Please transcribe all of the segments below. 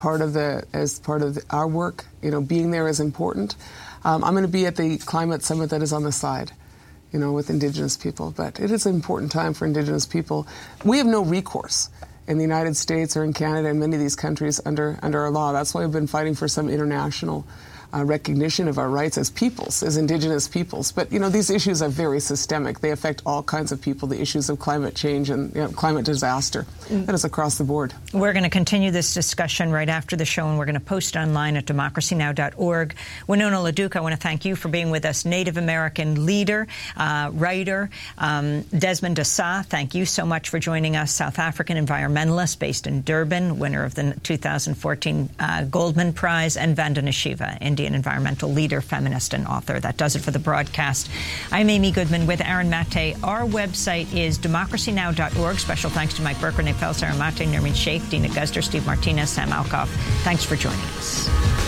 our work. Being there is important. I'm going to be at the climate summit that is on the side, with Indigenous people. But it is an important time for Indigenous people. We have no recourse in the United States or in Canada and many of these countries under our law. That's why we've been fighting for some international recognition of our rights as peoples, as Indigenous peoples. But, these issues are very systemic. They affect all kinds of people, the issues of climate change and climate disaster. That is across the board. We're going to continue this discussion right after the show, and we're going to post online at democracynow.org. Winona LaDuke, I want to thank you for being with us. Native American leader, writer. Desmond Assa, thank you so much for joining us. South African environmentalist based in Durban, winner of the 2014 Goldman Prize. And Vandana Shiva, Indian environmental leader, feminist, and author. That does it for the broadcast. I'm Amy Goodman with Aaron Mate. Our website is democracynow.org. Special thanks to Mike Burker, Nick Fels, Aaron Mate, Nermeen Sheikh, Dina Guzder, Steve Martinez, Sam Alcoff. Thanks for joining us.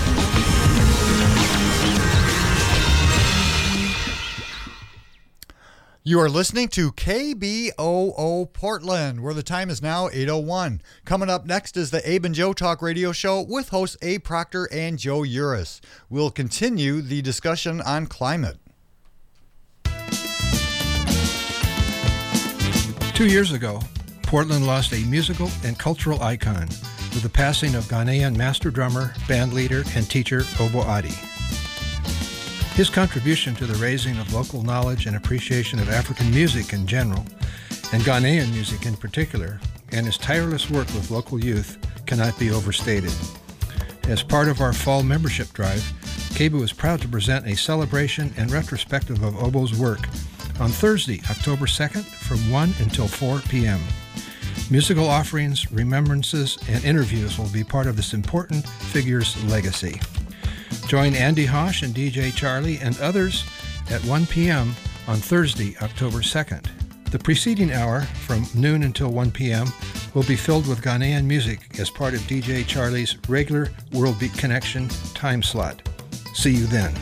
You are listening to KBOO Portland, where the time is now 8:01. Coming up next is the Abe and Joe Talk Radio Show with hosts Abe Proctor and Joe Uris. We'll continue the discussion on climate. 2 years ago, Portland lost a musical and cultural icon with the passing of Ghanaian master drummer, band leader, and teacher Obo Adi. His contribution to the raising of local knowledge and appreciation of African music in general, and Ghanaian music in particular, and his tireless work with local youth cannot be overstated. As part of our fall membership drive, KBOO is proud to present a celebration and retrospective of Obo's work on Thursday, October 2nd from 1 until 4 p.m. Musical offerings, remembrances, and interviews will be part of this important figure's legacy. Join Andy Hosh and DJ Charlie and others at 1 p.m. on Thursday, October 2nd. The preceding hour, from noon until 1 p.m., will be filled with Ghanaian music as part of DJ Charlie's regular World Beat Connection time slot. See you then.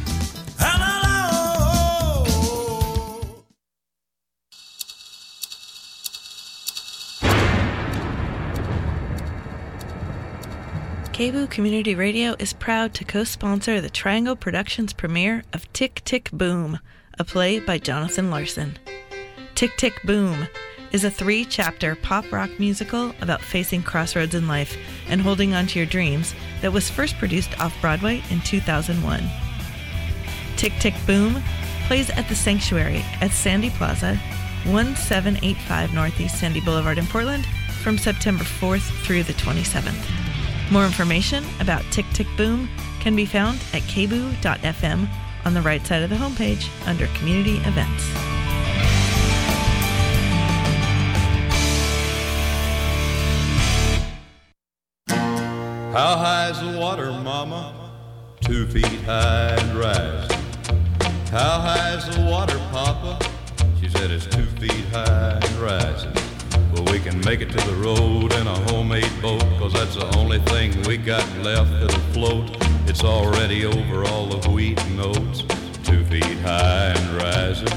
KBOO Community Radio is proud to co-sponsor the Triangle Productions premiere of Tick, Tick, Boom, a play by Jonathan Larson. Tick, Tick, Boom is a 3-chapter pop rock musical about facing crossroads in life and holding on to your dreams that was first produced off-Broadway in 2001. Tick, Tick, Boom plays at the Sanctuary at Sandy Plaza, 1785 Northeast Sandy Boulevard in Portland from September 4th through the 27th. More information about Tick, Tick, Boom can be found at kboo.fm on the right side of the homepage under Community Events. How high is the water, Mama? 2 feet high and rising. How high is the water, Papa? She said it's 2 feet high and rising. Well, we can make it to the road in a homemade boat, 'cause that's the only thing we got left that'll float. It's already over all the wheat and oats, 2 feet high and rising.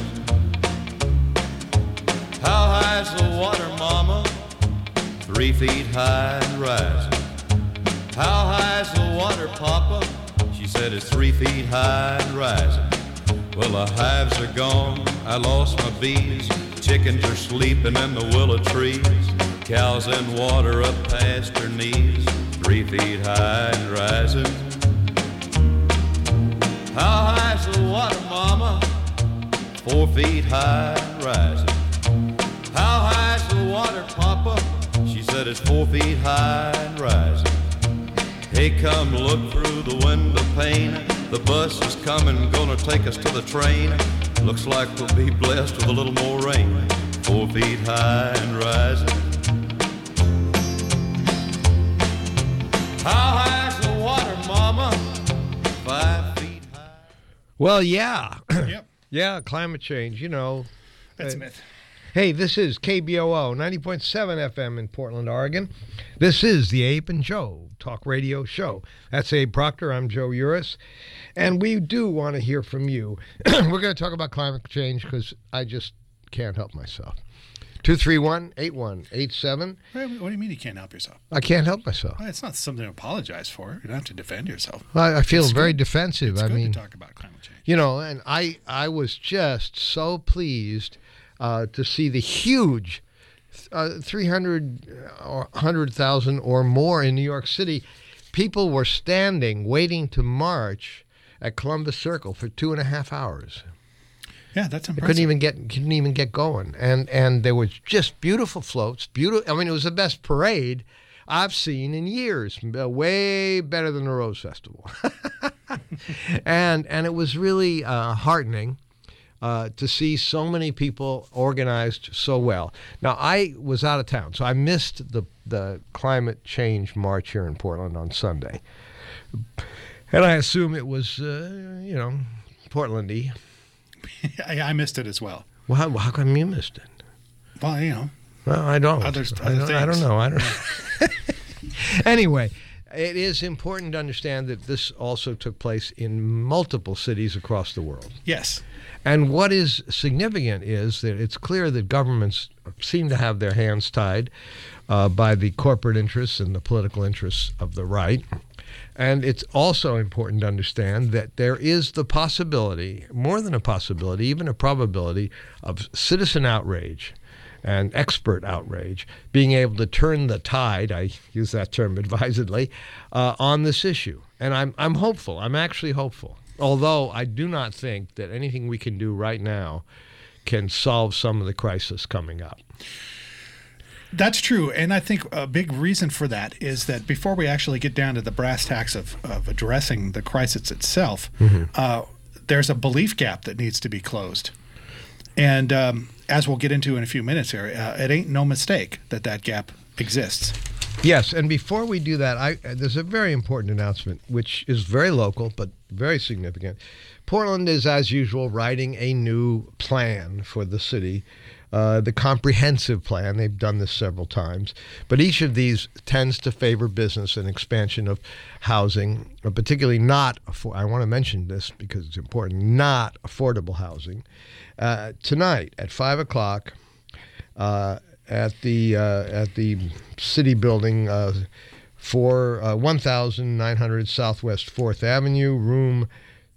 How high is the water, Mama? 3 feet high and rising. How high is the water, Papa? She said it's 3 feet high and rising. Well, the hives are gone, I lost my bees. Chickens are sleeping in the willow trees. Cows in water up past her knees, 3 feet high and rising. How high is the water, Mama? 4 feet high and rising. How high is the water, Papa? She said it's 4 feet high and rising. Hey, come look through the window pane. The bus is coming, gonna take us to the train. Looks like we'll be blessed with a little more rain. 4 feet high and rising. How high is the water, Mama? 5 feet high. Well, yeah. Yep. Yeah, climate change, you know. That's a myth. Hey, this is KBOO 90.7 FM in Portland, Oregon. This is the Abe and Joe Talk Radio Show. That's Abe Proctor. I'm Joe Uris. And we do want to hear from you. We're going to talk about climate change because I just can't help myself. 231-8187. What do you mean you can't help yourself? I can't help myself. Well, it's not something to apologize for. You don't have to defend yourself. I feel It's very good. defensive. It's I good mean, to talk about climate change. you know, and I was just so pleased to see the huge 300 or 100,000 or more in New York City. People were standing, waiting to march at Columbus Circle for 2.5 hours. Yeah, that's They impressive. couldn't even get going, and there was just beautiful floats. Beautiful. I mean, it was the best parade I've seen in years. Way better than the Rose Festival, and it was really heartening to see so many people organized so well. Now, I was out of town, so I missed the climate change march here in Portland on Sunday, and I assume it was Portlandy. I missed it as well. Well, how come you missed it? Well, you know. Well, I don't. Other I don't things. know. I don't. Anyway, it is important to understand that this also took place in multiple cities across the world. Yes. And what is significant is that it's clear that governments seem to have their hands tied by the corporate interests and the political interests of the right. And it's also important to understand that there is the possibility, more than a possibility, even a probability of citizen outrage and expert outrage being able to turn the tide, I use that term advisedly, on this issue. And I'm hopeful. I'm actually hopeful. Although I do not think that anything we can do right now can solve some of the crisis coming up. That's true. And I think a big reason for that is that before we actually get down to the brass tacks of addressing the crisis itself, there's a belief gap that needs to be closed. And as we'll get into in a few minutes here, it ain't no mistake that gap exists. Yes, and before we do that, there's a very important announcement, which is very local but very significant. Portland is, as usual, writing a new plan for the city, the comprehensive plan. They've done this several times, but each of these tends to favor business and expansion of housing, particularly not, I want to mention this because it's important, not affordable housing. Tonight at 5 o'clock, at the city building for 1900 Southwest 4th Avenue, room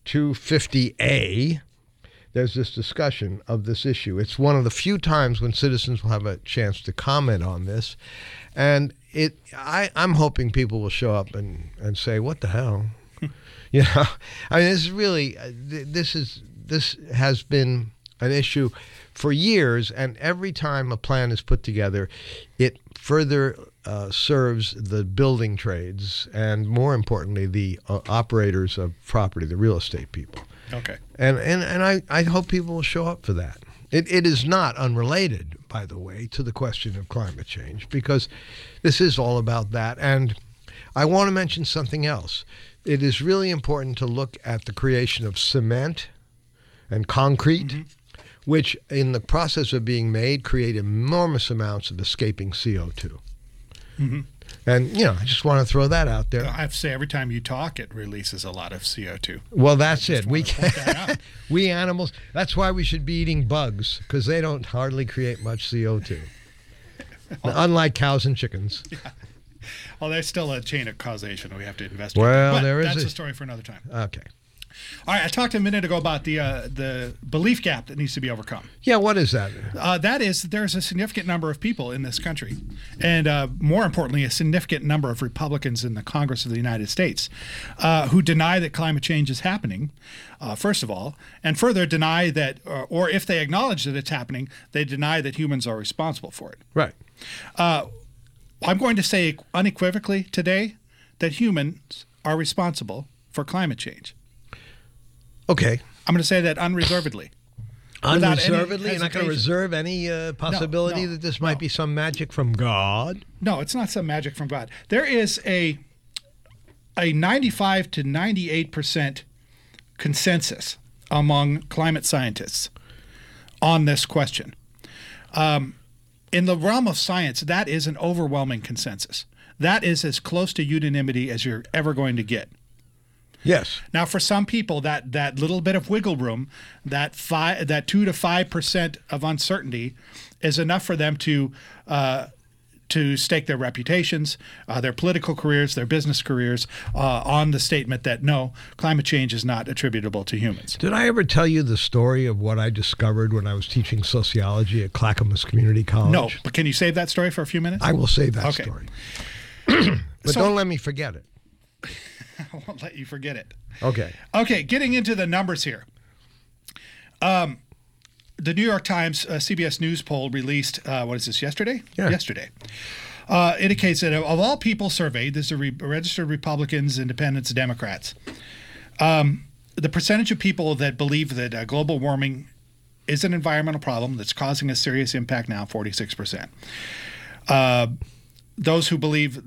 250A. There's this discussion of this issue. It's one of the few times when citizens will have a chance to comment on this, and I'm hoping people will show up and say, "What the hell?" You know, I mean, this is really this has been an issue for years, and every time a plan is put together, it further serves the building trades and, more importantly, the operators of property, the real estate people. Okay. And I hope people will show up for that. It is not unrelated, by the way, to the question of climate change, because this is all about that. And I want to mention something else. It is really important to look at the creation of cement and concrete, which in the process of being made create enormous amounts of escaping CO2. And, you know, I just want to throw that out there. I have to say, every time you talk, it releases a lot of CO2. Well, that's it. We can. We animals, that's why we should be eating bugs, because they don't hardly create much CO2. Unlike cows and chickens. Yeah. Well, there's still a chain of causation we have to investigate. Well, but there is that's a story for another time. Okay. All right, I talked a minute ago about the belief gap that needs to be overcome. Yeah, what is that? That is, there's a significant number of people in this country, and more importantly, a significant number of Republicans in the Congress of the United States who deny that climate change is happening, first of all, and further deny that, or if they acknowledge that it's happening, they deny that humans are responsible for it. Right. I'm going to say unequivocally today that humans are responsible for climate change. Okay. I'm going to say that unreservedly. Unreservedly? You're not going to reserve any possibility No, that this might be some magic from God? No, it's not some magic from God. There is a 95 to 98% consensus among climate scientists on this question. In the realm of science, that is an overwhelming consensus. That is as close to unanimity as you're ever going to get. Yes. Now, for some people, that little bit of wiggle room, that 2 to 5% of uncertainty, is enough for them to stake their reputations, their political careers, their business careers on the statement that no, climate change is not attributable to humans. Did I ever tell you the story of what I discovered when I was teaching sociology at Clackamas Community College? No, but can you save that story for a few minutes? I will save that story. But don't let me forget it. I won't let you forget it. Okay. Okay, getting into the numbers here. The New York Times CBS News poll released, what is this, yesterday? Yeah. Yesterday. Indicates that of all people surveyed, this is registered Republicans, Independents, Democrats, the percentage of people that believe that global warming is an environmental problem that's causing a serious impact now, 46%. Those who believe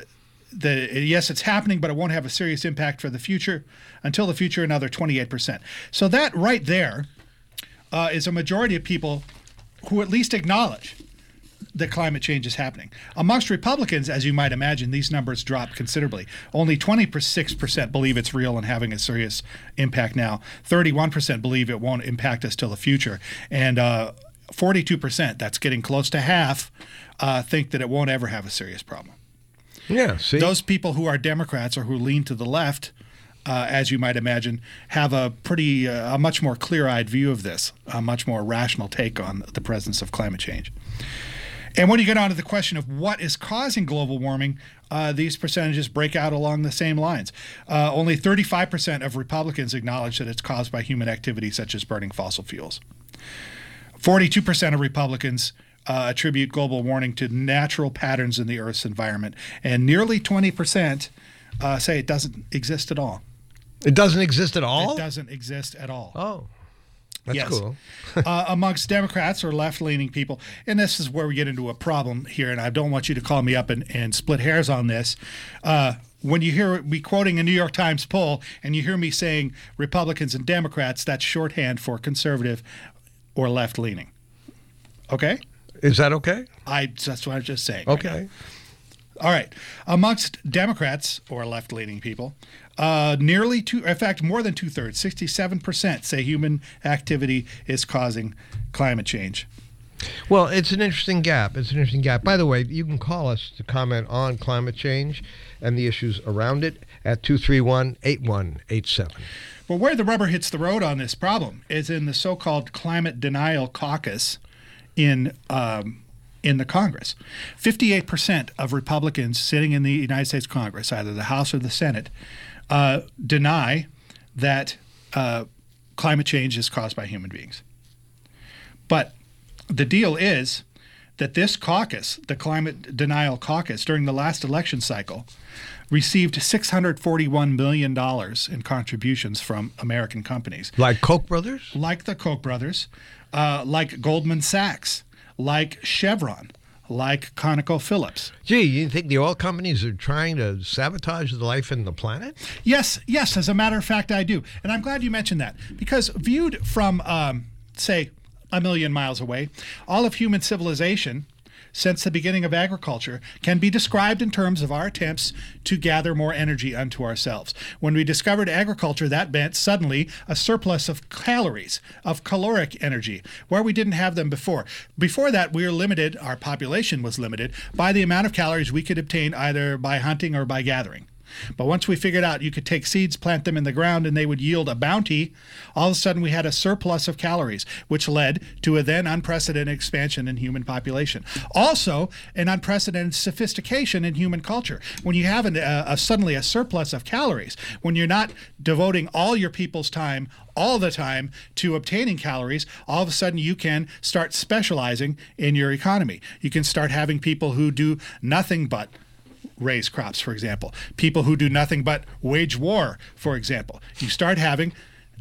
yes, it's happening, but it won't have a serious impact for the future, until the future, another 28%. So that right there is a majority of people who at least acknowledge that climate change is happening. Amongst Republicans, as you might imagine, these numbers drop considerably. Only 26% believe it's real and having a serious impact now. 31% believe it won't impact us till the future. And 42%, that's getting close to half, think that it won't ever have a serious problem. Yeah, see? Those people who are Democrats or who lean to the left, as you might imagine, have a much more clear-eyed view of this, a much more rational take on the presence of climate change. And when you get on to the question of what is causing global warming, these percentages break out along the same lines. Only 35% of Republicans acknowledge that it's caused by human activity such as burning fossil fuels. 42% of Republicans attribute global warming to natural patterns in the Earth's environment, and nearly 20% say it doesn't exist at all. It doesn't exist at all? It doesn't exist at all. Oh, that's yes. cool. Amongst Democrats or left-leaning people, and this is where we get into a problem here, and I don't want you to call me up and split hairs on this. When you hear me quoting a New York Times poll and you hear me saying Republicans and Democrats, that's shorthand for conservative or left-leaning. Okay? Is that okay? That's what I was just saying. Okay. Right. All right. Amongst Democrats or left-leaning people, more than 2/3, 67%, say human activity is causing climate change. Well, it's an interesting gap. By the way, you can call us to comment on climate change and the issues around it at 231-8187. Well, where the rubber hits the road on this problem is in the so-called Climate Denial Caucus in the Congress. 58% of Republicans sitting in the United States Congress, either the House or the Senate, deny that climate change is caused by human beings. But the deal is that this caucus, the Climate Denial Caucus, during the last election cycle, received $641 million in contributions from American companies. Like Koch brothers? Like the Koch brothers, like Goldman Sachs, like Chevron, like ConocoPhillips. Gee, you think the oil companies are trying to sabotage the life in the planet? Yes, as a matter of fact, I do. And I'm glad you mentioned that, because viewed from, say, a million miles away, all of human civilization since the beginning of agriculture can be described in terms of our attempts to gather more energy unto ourselves. When we discovered agriculture, that meant suddenly a surplus of calories, of caloric energy, where we didn't have them before. Before that, we were limited, our population was limited, by the amount of calories we could obtain either by hunting or by gathering. But once we figured out you could take seeds, plant them in the ground, and they would yield a bounty, all of a sudden we had a surplus of calories, which led to a then unprecedented expansion in human population. Also, an unprecedented sophistication in human culture. When you have suddenly a surplus of calories, when you're not devoting all your people's time all the time to obtaining calories, all of a sudden you can start specializing in your economy. You can start having people who do nothing but raise crops, for example. People who do nothing but wage war, for example. You start having,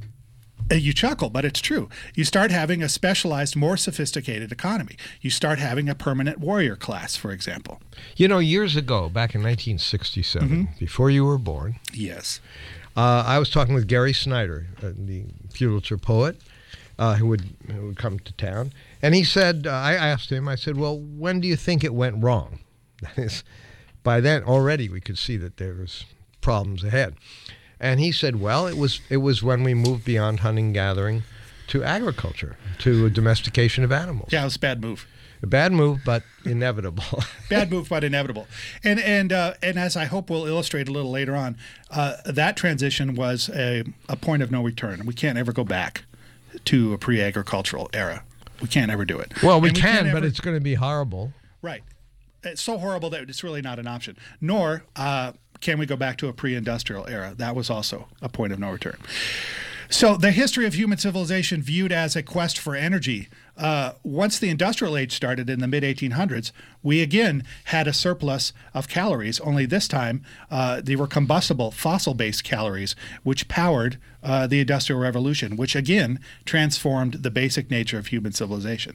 you chuckle, but it's true. You start having a specialized, more sophisticated economy. You start having a permanent warrior class, for example. You know, years ago, back in 1967, before you were born, yes, I was talking with Gary Snyder, the Pulitzer poet, who would come to town. And he said, I asked him, I said, well, when do you think it went wrong? That is, by then, already we could see that there was problems ahead. And he said, well, it was when we moved beyond hunting and gathering to agriculture, to domestication of animals. Yeah, it was a bad move. A bad move, but inevitable. Bad move, but inevitable. And as I hope we'll illustrate a little later on, that transition was a point of no return. We can't ever go back to a pre-agricultural era. We can't ever do it. Well, we can, but it's going to be horrible. Right. It's so horrible that it's really not an option. Nor can we go back to a pre-industrial era. That was also a point of no return. So the history of human civilization viewed as a quest for energy. Once the industrial age started in the mid-1800s, we again had a surplus of calories, only this time they were combustible fossil-based calories, which powered the Industrial Revolution, which again transformed the basic nature of human civilization.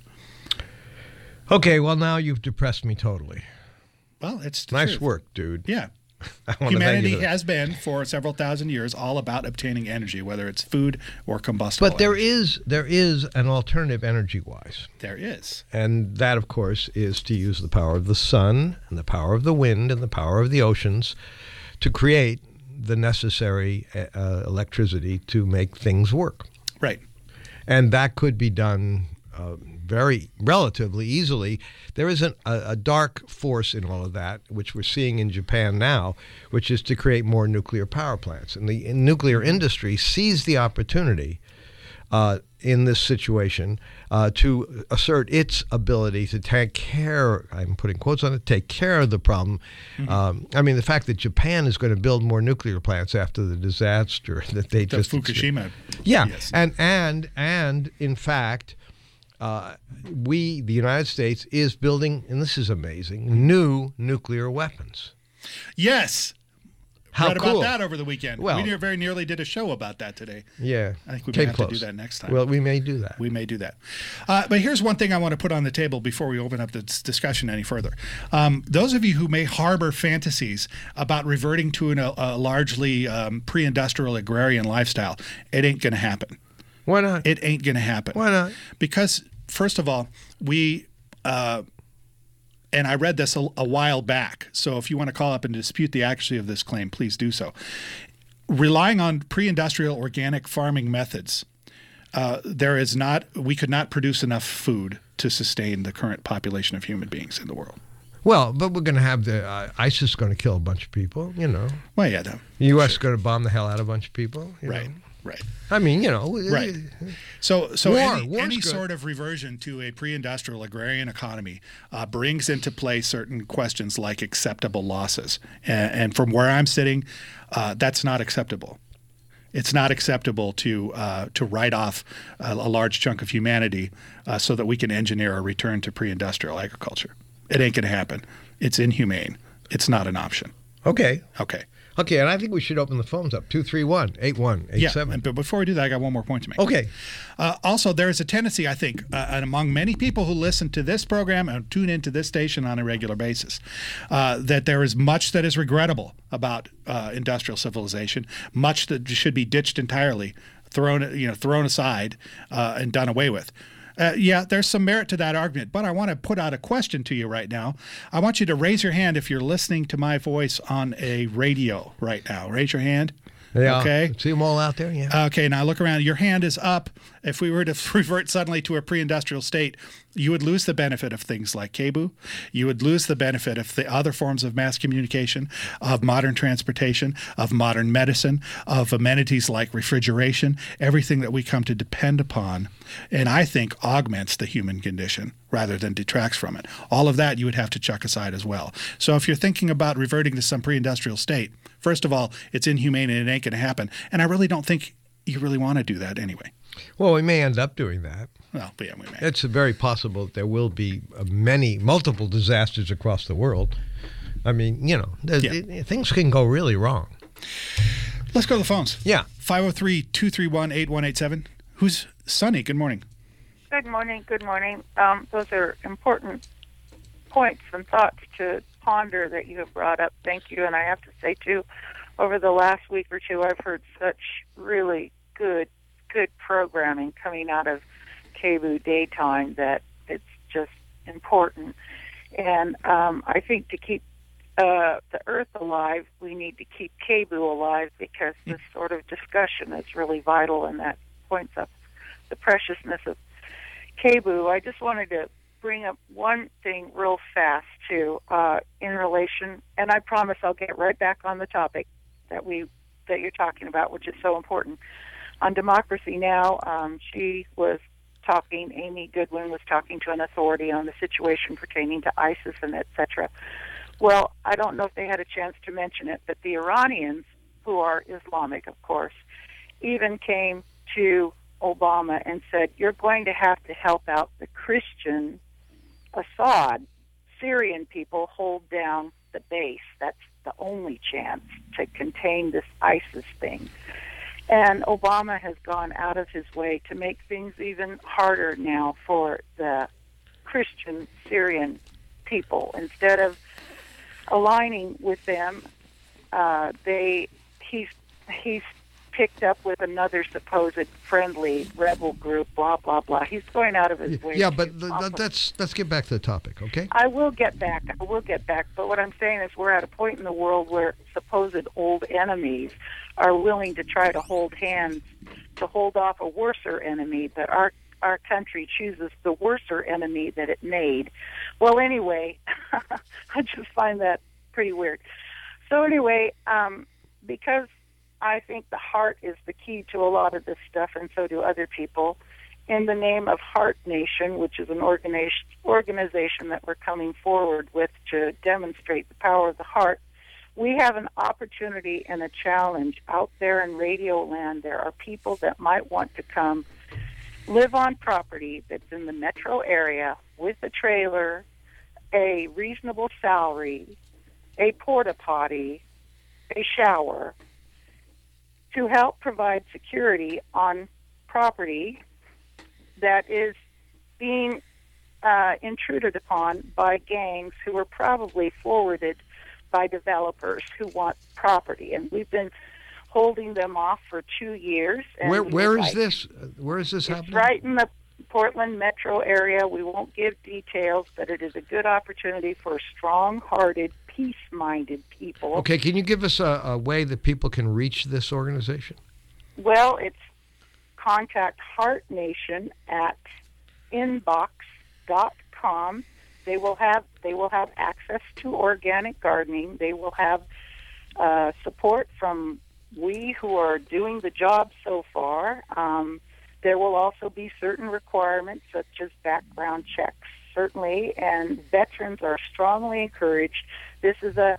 Okay, well, now you've depressed me totally. Well, it's the nice truth. work, dude. Yeah. I want Humanity to thank you. has been, for several thousand years, all about obtaining energy, whether it's food or combustible But there energy. is an alternative energy-wise. There is. And that, of course, is to use the power of the sun and the power of the wind and the power of the oceans to create the necessary electricity to make things work. Right. And that could be done very relatively easily. There is a dark force in all of that, which we're seeing in Japan now, which is to create more nuclear power plants. And the nuclear industry sees the opportunity in this situation to assert its ability to take care, I'm putting quotes on it, take care of the problem. I mean, the fact that Japan is going to build more nuclear plants after the disaster that they just Fukushima. Yeah, Yes. and in fact, the United States is building, and this is amazing, new nuclear weapons. Yes. How Read cool. about that over the weekend. Well, we very nearly did a show about that today. Yeah. I think we may Came have close. to do that next time. Well, we may do that. We may do that. But here's one thing I want to put on the table before we open up this discussion any further. Those of you who may harbor fantasies about reverting to a largely pre-industrial agrarian lifestyle, it ain't going to happen. Why not? It ain't going to happen. Why not? Because, first of all, we... and I read this a while back, so if you want to call up and dispute the accuracy of this claim, please do so. Relying on pre-industrial organic farming methods, we could not produce enough food to sustain the current population of human beings in the world. Well, but we're going to have the ISIS going to kill a bunch of people, you know. Well, yeah. No, The U.S. is going to bomb the hell out of a bunch of people. You right, know. right. I mean, you know. Right. So War's any good. sort of reversion to a pre-industrial agrarian economy brings into play certain questions like acceptable losses. And from where I'm sitting, that's not acceptable. It's not acceptable to write off a large chunk of humanity so that we can engineer a return to pre-industrial agriculture. It ain't going to happen. It's inhumane. It's not an option. Okay. Okay. Okay, and I think we should open the phones up. 231-8187. Yeah, but before we do that, I got one more point to make. Okay. Also, there is a tendency, I think, among many people who listen to this program and tune into this station on a regular basis, that there is much that is regrettable about industrial civilization, much that should be ditched entirely, thrown aside, and done away with. Yeah, there's some merit to that argument, but I want to put out a question to you right now. I want you to raise your hand if you're listening to my voice on a radio right now. Raise your hand. Yeah. Okay. See them all out there? Yeah. Okay, now look around. Your hand is up. If we were to revert suddenly to a pre-industrial state, you would lose the benefit of things like KBOO. You would lose the benefit of the other forms of mass communication, of modern transportation, of modern medicine, of amenities like refrigeration, everything that we come to depend upon, and I think augments the human condition rather than detracts from it. All of that you would have to chuck aside as well. So if you're thinking about reverting to some pre-industrial state, first of all, it's inhumane and it ain't going to happen. And I really don't think you really want to do that anyway. Well, we may end up doing that. Well, yeah, we may. It's very possible that there will be multiple disasters across the world. I mean, you know, things can go really wrong. Let's go to the phones. Yeah. 503-231-8187. Who's Sunny? Good morning. Good morning. Good morning. Those are important points and thoughts to ponder that you have brought up. Thank you. And I have to say, too, over the last week or two, I've heard such really good programming coming out of KBOO Daytime that it's just important. And I think to keep the Earth alive, we need to keep KBOO alive, because this sort of discussion is really vital, and that points up the preciousness of KBOO. I just wanted to bring up one thing real fast, too, in relation, and I promise I'll get right back on the topic that you're talking about, which is so important. On Democracy Now!, Amy Goodwin was talking to an authority on the situation pertaining to ISIS and et cetera. Well, I don't know if they had a chance to mention it, but the Iranians, who are Islamic, of course, even came to Obama and said, you're going to have to help out the Christian Assad, Syrian people hold down the base. That's the only chance to contain this ISIS thing. And Obama has gone out of his way to make things even harder now for the Christian Syrian people. Instead of aligning with them, he's picked up with another supposed friendly rebel group, blah, blah, blah. He's going out of his way. Yeah, but let's get back to the topic, okay? I will get back. But what I'm saying is we're at a point in the world where supposed old enemies are willing to try to hold hands to hold off a worser enemy, but our country chooses the worser enemy that it made. Well, anyway, I just find that pretty weird. So anyway, because I think the heart is the key to a lot of this stuff, and so do other people, in the name of Heart Nation, which is an organization that we're coming forward with to demonstrate the power of the heart, we have an opportunity and a challenge out there in Radio Land. There are people that might want to come live on property that's in the metro area with a trailer, a reasonable salary, a porta potty, a shower, to help provide security on property that is being intruded upon by gangs who are probably forwarded by developers who want property. And we've been holding them off for 2 years. And Where is this? Where is this happening? It's right in the Portland metro area. We won't give details, but it is a good opportunity for strong-hearted, peace-minded people. Okay, can you give us a way that people can reach this organization? Well, it's contact Heart Nation at inbox.com. They will have access to organic gardening. They will have support from we who are doing the job so far. There will also be certain requirements such as background checks, certainly, and veterans are strongly encouraged. This is a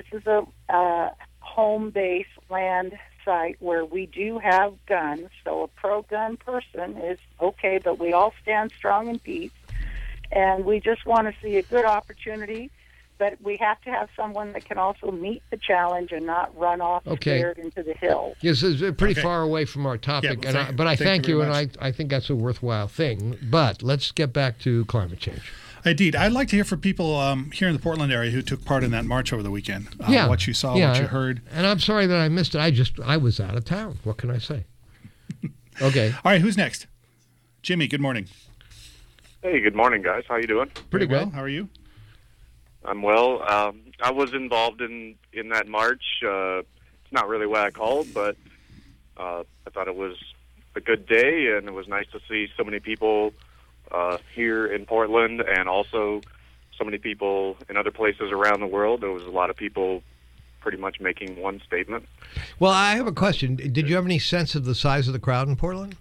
home-based land site where we do have guns, so a pro-gun person is okay, but we all stand strong in peace, and we just want to see a good opportunity, but we have to have someone that can also meet the challenge and not run off scared into the hills. Yes, it's pretty far away from our topic, but I thank you, and I think that's a worthwhile thing. But let's get back to climate change. Indeed. I'd like to hear from people here in the Portland area who took part in that march over the weekend. What you saw, what you heard. And I'm sorry that I missed it. I was out of town. What can I say? Okay. All right, who's next? Jimmy, good morning. Hey, good morning, guys. How you doing? Pretty well. How are you? I'm well. I was involved in that march. It's not really why I called, but I thought it was a good day, and it was nice to see so many people here in Portland, and also so many people in other places around the world. There was a lot of people pretty much making one statement. Well, I have a question. Did you have any sense of the size of the crowd in Portland?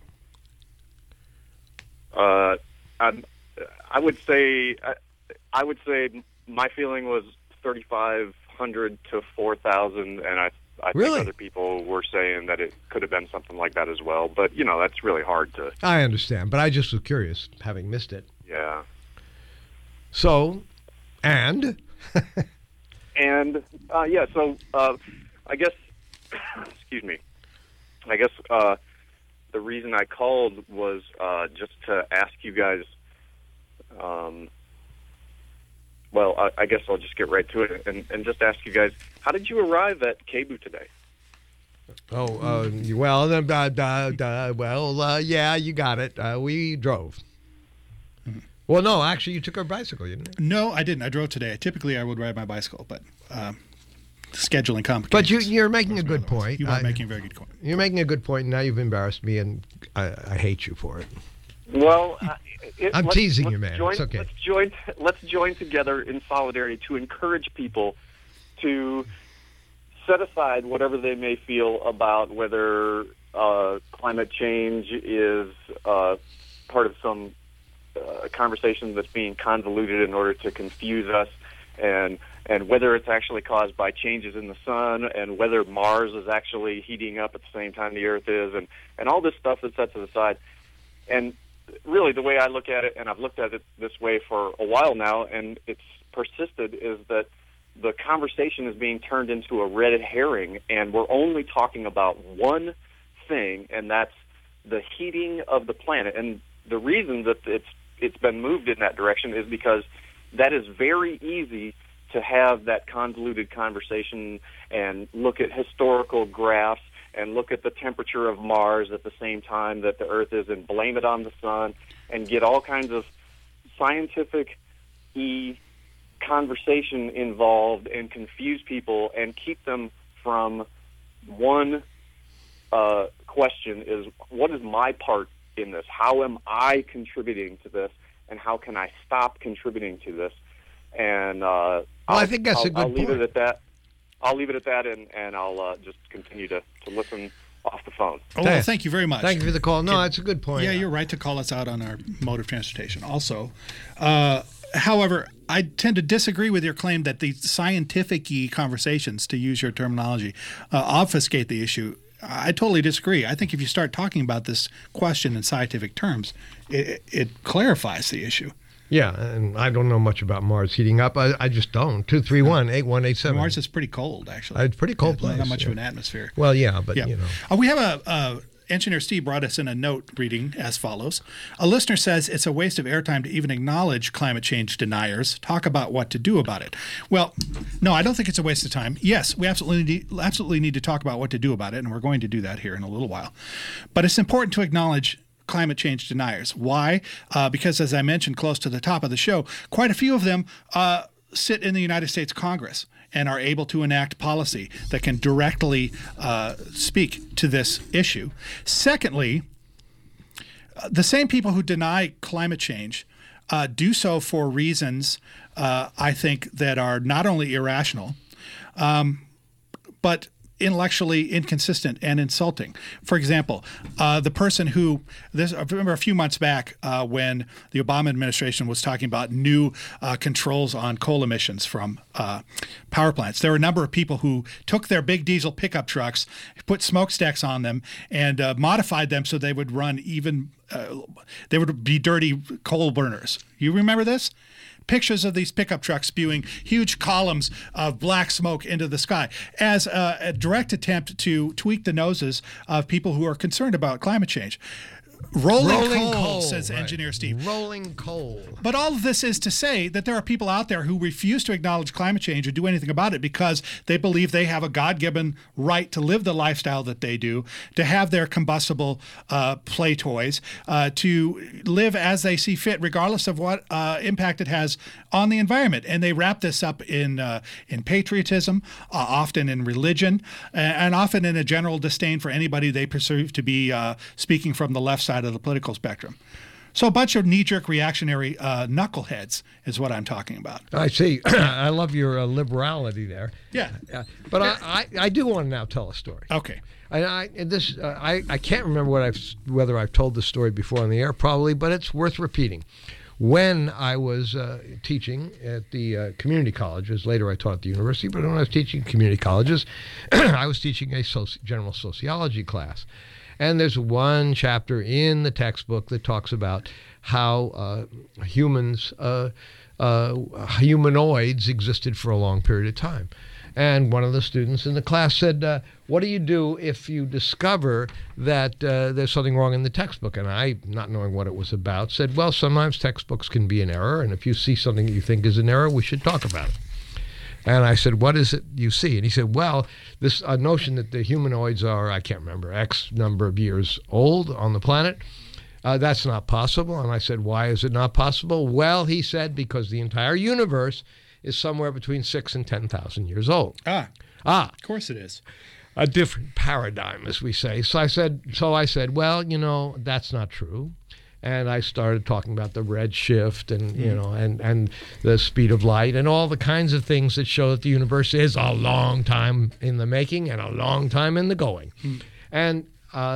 I would say my feeling was 3,500 to 4,000, and I think other people were saying that it could have been something like that as well. But, that's really hard to... I understand, but I just was curious, having missed it. Yeah. So, and? I guess, excuse me, the reason I called was just to ask you guys, I guess I'll just get right to it and just ask you guys, how did you arrive at KBOO today? Yeah, you got it. We drove. Well, no, actually, you took our bicycle, didn't you? No, I didn't. I drove today. Typically, I would ride my bicycle, but scheduling complications. But you're making a good point. You are making a very good point. You're making a good point, and now you've embarrassed me, and I hate you for it. Well, I'm teasing you, man. Join, it's okay. Let's join together in solidarity to encourage people to set aside whatever they may feel about whether climate change is part of some conversation that's being convoluted in order to confuse us, and whether it's actually caused by changes in the sun, and whether Mars is actually heating up at the same time the Earth is, and all this stuff that's set to the side. And really, the way I look at it, and I've looked at it this way for a while now, and it's persisted, is that the conversation is being turned into a red herring, and we're only talking about one thing, and that's the heating of the planet. And the reason that it's been moved in that direction is because that is very easy to have that convoluted conversation and look at historical graphs and look at the temperature of Mars at the same time that the Earth is and blame it on the sun and get all kinds of scientific conversation involved and confuse people and keep them from one question is, what is my part in this? How am I contributing to this? And how can I stop contributing to this? And I think that's a good point. I'll leave it at that. I'll leave it at that, and I'll just continue to listen off the phone. Oh, well, thank you very much. Thank you for the call. No, that's a good point. Yeah, you're right to call us out on our mode of transportation. Also, however, I tend to disagree with your claim that the scientific-y conversations, to use your terminology, obfuscate the issue. I totally disagree. I think if you start talking about this question in scientific terms, it clarifies the issue. Yeah, and I don't know much about Mars heating up. I just don't. 231-8187. Mars is pretty cold, actually. It's pretty cold place. Not much of an atmosphere. Well, yeah, but you know. We have Engineer Steve brought us in a note reading as follows. A listener says it's a waste of airtime to even acknowledge climate change deniers. Talk about what to do about it. Well, no, I don't think it's a waste of time. Yes, we absolutely need to talk about what to do about it, and we're going to do that here in a little while. But it's important to acknowledge climate change deniers. Why? Because, as I mentioned close to the top of the show, quite a few of them sit in the United States Congress and are able to enact policy that can directly speak to this issue. Secondly, the same people who deny climate change do so for reasons, I think, that are not only irrational, but intellectually inconsistent and insulting. For example, the person who, I remember a few months back when the Obama administration was talking about new controls on coal emissions from power plants. There were a number of people who took their big diesel pickup trucks, put smokestacks on them, and modified them so they would run they would be dirty coal burners. You remember this? Pictures of these pickup trucks spewing huge columns of black smoke into the sky as a direct attempt to tweak the noses of people who are concerned about climate change. Rolling coal, says Engineer Steve. Rolling coal. But all of this is to say that there are people out there who refuse to acknowledge climate change or do anything about it because they believe they have a God-given right to live the lifestyle that they do, to have their combustible play toys, to live as they see fit, regardless of what impact it has on the environment. And they wrap this up in patriotism, often in religion, and often in a general disdain for anybody they perceive to be speaking from the left side of the political spectrum. So a bunch of knee-jerk reactionary knuckleheads is what I'm talking about. I see. I love your liberality there. Yeah. But I do want to now tell a story. Okay. I can't remember whether I've told this story before on the air, probably, but it's worth repeating. When I was teaching at the community colleges, later I taught at the university, but when I was teaching community colleges, I was teaching a general sociology class. And there's one chapter in the textbook that talks about how humanoids existed for a long period of time. And one of the students in the class said, what do you do if you discover that there's something wrong in the textbook? And I, not knowing what it was about, said, well, sometimes textbooks can be in error, and if you see something that you think is an error, we should talk about it. And I said, what is it you see? And he said, well, this notion that the humanoids are, I can't remember, X number of years old on the planet, that's not possible. And I said, why is it not possible? Well, he said, because the entire universe is somewhere between 6,000 and 10,000 years old. Of course it is. A different paradigm, as we say. So I said, well, that's not true. And I started talking about the red shift and, and the speed of light and all the kinds of things that show that the universe is a long time in the making and a long time in the going. And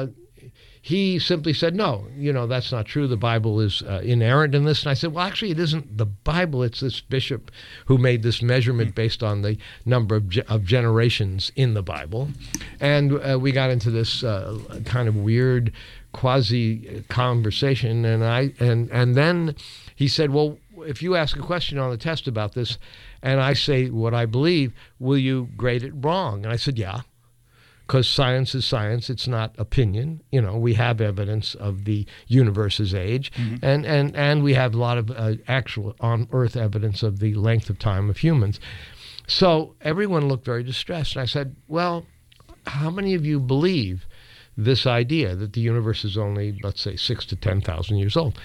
he simply said, no, that's not true. The Bible is inerrant in this. And I said, well, actually, it isn't the Bible. It's this bishop who made this measurement based on the number of generations in the Bible. And we got into this kind of weird quasi conversation. And then he said, well, if you ask a question on the test about this and I say what I believe, will you grade it wrong? And I said, yeah. Because science is science, it's not opinion. We have evidence of the universe's age, and we have a lot of actual on-Earth evidence of the length of time of humans. So everyone looked very distressed. And I said, well, how many of you believe this idea that the universe is only, let's say, 6,000 to 10,000 years old?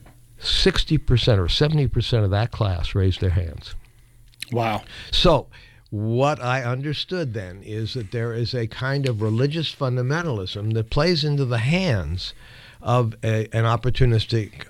60% or 70% of that class raised their hands. Wow. So what I understood then is that there is a kind of religious fundamentalism that plays into the hands of an opportunistic,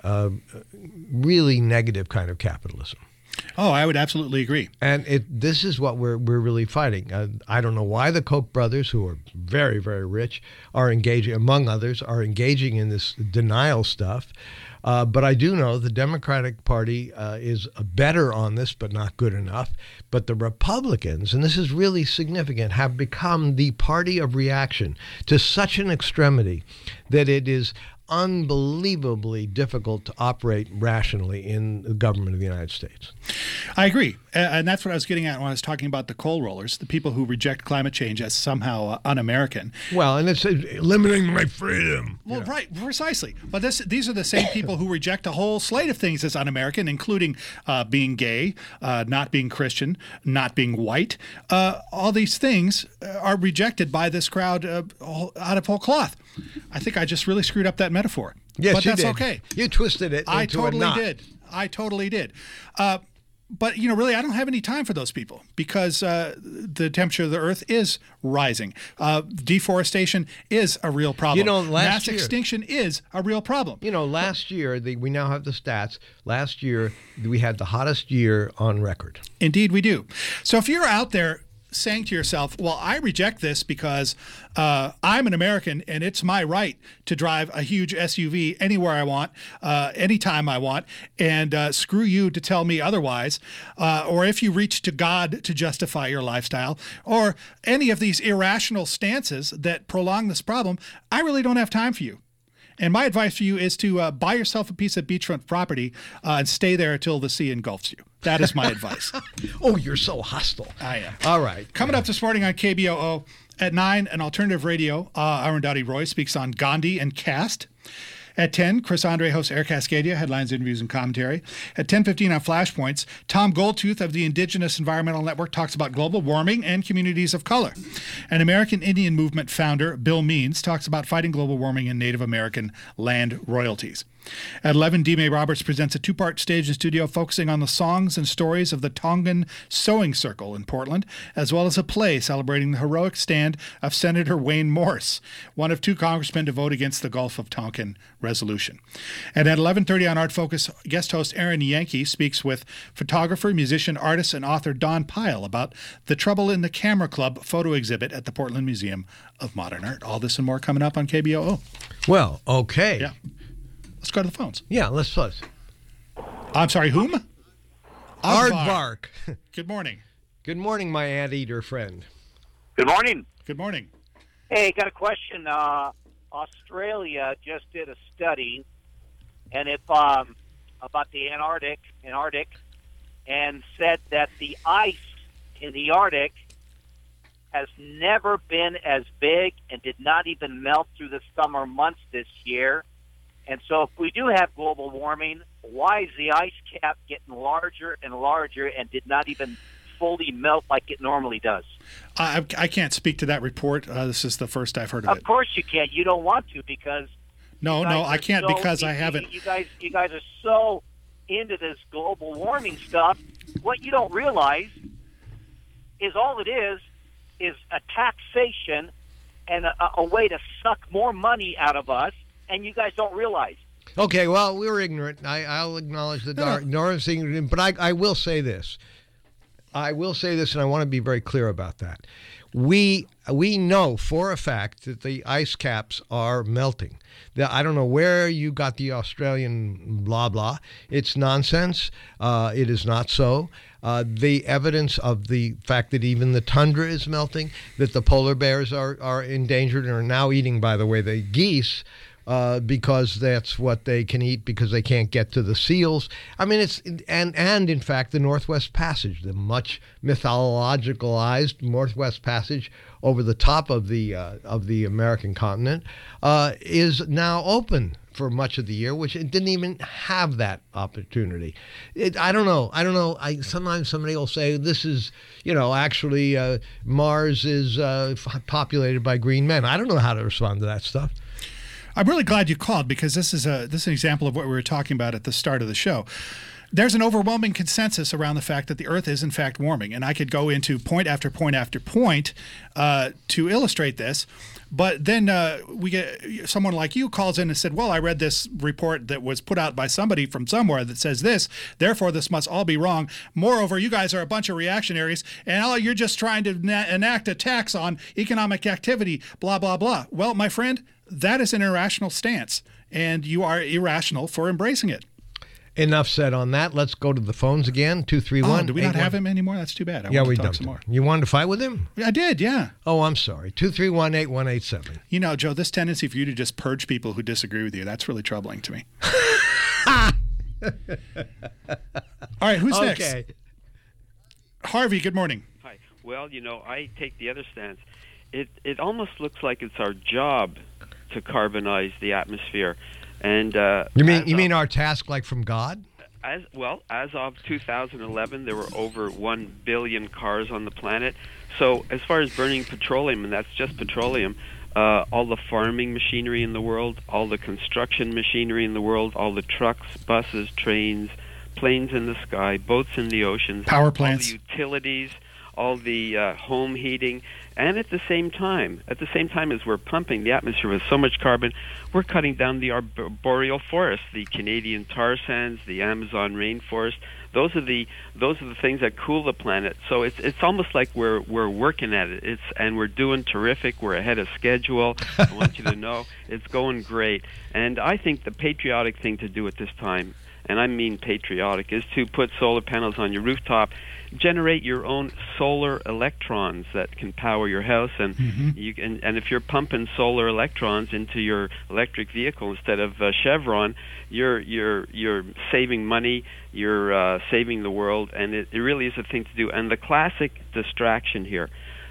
really negative kind of capitalism. Oh, I would absolutely agree. And this is what we're really fighting. I don't know why the Koch brothers, who are very, very rich, are engaging, among others, are engaging in this denial stuff. But I do know the Democratic Party is better on this, but not good enough. But the Republicans, and this is really significant, have become the party of reaction to such an extremity that it is unbelievably difficult to operate rationally in the government of the United States. I agree. And that's what I was getting at when I was talking about the coal rollers, the people who reject climate change as somehow un-American. Well, and it's limiting my freedom. Well, right, precisely. But these are the same people who reject a whole slate of things as un-American, including being gay, not being Christian, not being white. All these things are rejected by this crowd out of whole cloth. I think I just really screwed up that metaphor. Yes, but that's okay. You twisted it into a knot. I totally did. But, really, I don't have any time for those people because the temperature of the Earth is rising. Deforestation is a real problem. Mass extinction is a real problem. Last year, we now have the stats. Last year, we had the hottest year on record. Indeed, we do. So if you're out there saying to yourself, well, I reject this because I'm an American and it's my right to drive a huge SUV anywhere I want, anytime I want, and screw you to tell me otherwise. Or if you reach to God to justify your lifestyle, or any of these irrational stances that prolong this problem, I really don't have time for you. And my advice for you is to buy yourself a piece of beachfront property and stay there until the sea engulfs you. That is my advice. Oh, you're so hostile. I am. All right. Coming up this morning on KBOO at 9, an alternative radio, Arundhati Roy speaks on Gandhi and caste. At 10, Chris Andre hosts Air Cascadia, headlines, interviews, and commentary. At 10:15 on Flashpoints, Tom Goldtooth of the Indigenous Environmental Network talks about global warming and communities of color. And American Indian Movement founder Bill Means talks about fighting global warming and Native American land royalties. At 11, D. May Roberts presents a two-part stage and studio focusing on the songs and stories of the Tongan Sewing Circle in Portland, as well as a play celebrating the heroic stand of Senator Wayne Morse, one of 2 congressmen to vote against the Gulf of Tonkin resolution. And at 11:30 on Art Focus, guest host Aaron Yankee speaks with photographer, musician, artist, and author Don Pyle about the Trouble in the Camera Club photo exhibit at the Portland Museum of Modern Art. All this and more coming up on KBOO. Well, okay. Yeah. Let's go to the phones. Yeah, let's close. I'm sorry, whom? Aardvark. Good morning. Good morning, my anteater friend. Good morning. Good morning. Hey, got a question. Australia just did a study, and about the Antarctic, and said that the ice in the Arctic has never been as big and did not even melt through the summer months this year. And so if we do have global warming, why is the ice cap getting larger and larger and did not even fully melt like it normally does? I can't speak to that report. This is the first I've heard of it. Of course you can't. You don't want to because... No, I can't because I haven't. You guys are so into this global warming stuff. What you don't realize is all it is a taxation and a way to suck more money out of us. And you guys don't realize Okay, well, we were ignorant. I'll acknowledge that Doris is ignorant, but I will say this. I will say this, and I want to be very clear about that. We know for a fact that the ice caps are melting. I don't know where you got the Australian blah blah. It's nonsense. It is not so. The evidence of the fact that even the tundra is melting, that the polar bears are endangered and are now eating, by the way, the geese. Because that's what they can eat because they can't get to the seals. I mean, and in fact, the Northwest Passage, the much mythologicalized Northwest Passage over the top of the American continent, is now open for much of the year, which it didn't even have that opportunity. I don't know. Sometimes somebody will say this is, actually Mars is populated by green men. I don't know how to respond to that stuff. I'm really glad you called, because this is an example of what we were talking about at the start of the show. There's an overwhelming consensus around the fact that the Earth is in fact warming, and I could go into point after point after point to illustrate this. But then we get someone like you calls in and said, well, I read this report that was put out by somebody from somewhere that says this, therefore this must all be wrong. Moreover, you guys are a bunch of reactionaries, and you're just trying to enact a tax on economic activity, blah, blah, blah. Well, my friend, that is an irrational stance, and you are irrational for embracing it. Enough said on that. Let's go to the phones again. 231. Do we not have him anymore? That's too bad. We don't. Some more. You wanted to fight with him? I did, yeah. Oh, I'm sorry. 231-8187. Joe, this tendency for you to just purge people who disagree with you, that's really troubling to me. All right, who's next? Harvey, good morning. Hi. Well, I take the other stance. It almost looks like it's our job to carbonize the atmosphere. And you mean our task, like from God? As of 2011, there were over 1 billion cars on the planet. So as far as burning petroleum, and that's just petroleum, all the farming machinery in the world, all the construction machinery in the world, all the trucks, buses, trains, planes in the sky, boats in the oceans, power plants, all the utilities, all the home heating, and at the same time as we're pumping the atmosphere with so much carbon, we're cutting down the arboreal forest, the Canadian tar sands, the Amazon rainforest. Those are the things that cool the planet. So it's almost like we're working at it. And we're doing terrific. We're ahead of schedule. I want you to know it's going great. And I think the patriotic thing to do at this time, and I mean patriotic, is to put solar panels on your rooftop. Generate your own solar electrons that can power your house, and you can. And if you're pumping solar electrons into your electric vehicle instead of Chevron, you're saving money, you're saving the world, and it really is a thing to do. And the classic distraction here,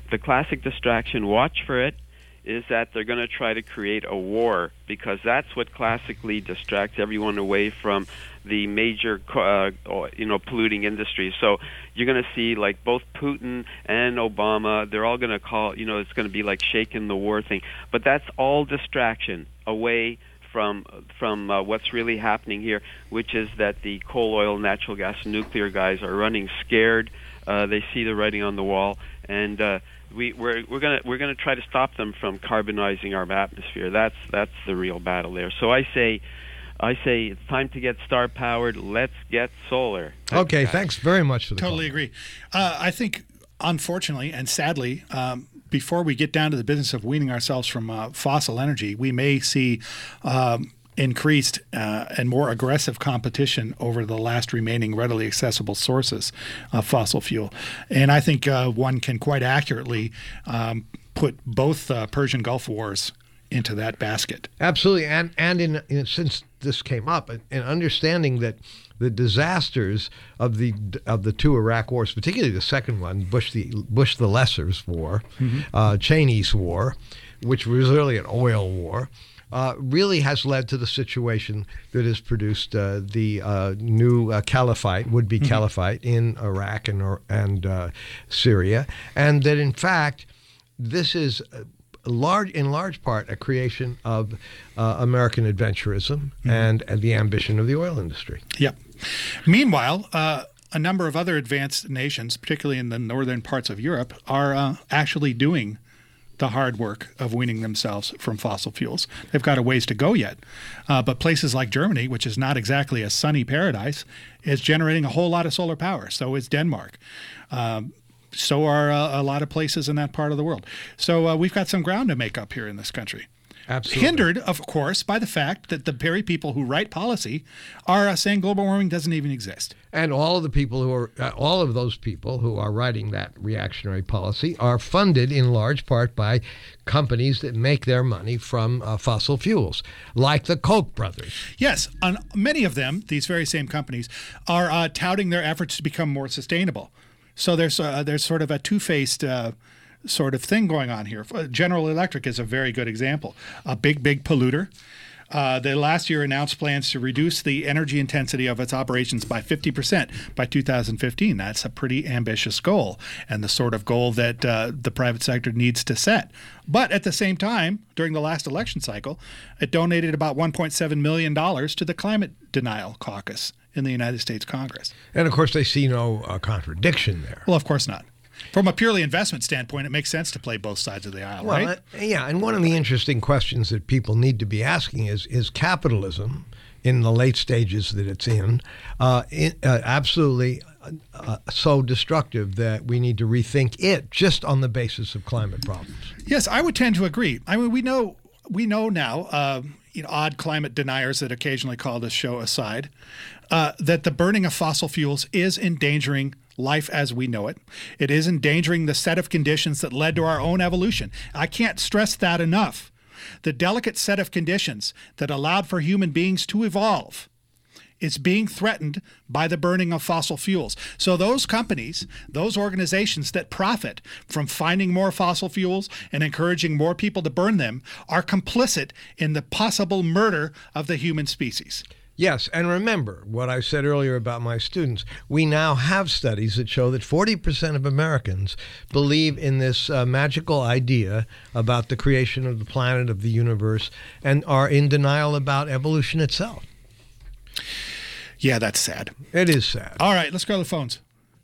watch for it, is that they're going to try to create a war, because that's what classically distracts everyone away from the major, polluting industries. So you're going to see, like, both Putin and Obama, they're all going to call, it's going to be like shaking the war thing. But that's all distraction away from what's really happening here, which is that the coal, oil, natural gas, and nuclear guys are running scared. They see the writing on the wall, and we're gonna try to stop them from carbonizing our atmosphere. That's the real battle there. So I say it's time to get star powered. Let's get solar. Okay, thanks very much for the totally call. Agree. I think, unfortunately and sadly, before we get down to the business of weaning ourselves from fossil energy, we may see increased and more aggressive competition over the last remaining readily accessible sources of fossil fuel. And I think one can quite accurately put both Persian Gulf Wars into that basket. Absolutely. And since this came up, and understanding that the disasters of the two Iraq wars, particularly the second one, Bush the Lesser's war, Cheney's war, which was really an oil war, really has led to the situation that has produced the new caliphate, would-be caliphate in Iraq and Syria, and that in fact this is in large part a creation of American adventurism and the ambition of the oil industry. Yep. Meanwhile, a number of other advanced nations, particularly in the northern parts of Europe, are actually doing the hard work of weaning themselves from fossil fuels. They've got a ways to go yet. But places like Germany, which is not exactly a sunny paradise, is generating a whole lot of solar power. So is Denmark. So are a lot of places in that part of the world. So we've got some ground to make up here in this country. Absolutely. Hindered, of course, by the fact that the very people who write policy are saying global warming doesn't even exist. And all of those people who are writing that reactionary policy are funded in large part by companies that make their money from fossil fuels, like the Koch brothers. Yes, on many of them, these very same companies are touting their efforts to become more sustainable. So there's sort of a two-faced sort of thing going on here. General Electric is a very good example. A big polluter. They last year announced plans to reduce the energy intensity of its operations by 50% by 2015. That's a pretty ambitious goal, and the sort of goal that the private sector needs to set. But at the same time, during the last election cycle, it donated about $1.7 million to the Climate Denial Caucus in the United States Congress. And of course, they see no contradiction there. Well, of course not. From a purely investment standpoint, it makes sense to play both sides of the aisle, right? Yeah, and one of the interesting questions that people need to be asking is capitalism, in the late stages that it's in absolutely so destructive that we need to rethink it just on the basis of climate problems? Yes, I would tend to agree. I mean, we know now, odd climate deniers that occasionally call this show aside, that the burning of fossil fuels is endangering life as we know it. It is endangering the set of conditions that led to our own evolution. I can't stress that enough. The delicate set of conditions that allowed for human beings to evolve is being threatened by the burning of fossil fuels. So those companies, those organizations that profit from finding more fossil fuels and encouraging more people to burn them are complicit in the possible murder of the human species. Yes, and remember what I said earlier about my students. We now have studies that show that 40% of Americans believe in this magical idea about the creation of the planet, of the universe, and are in denial about evolution itself. Yeah, that's sad. It is sad. All right, let's go to the phones.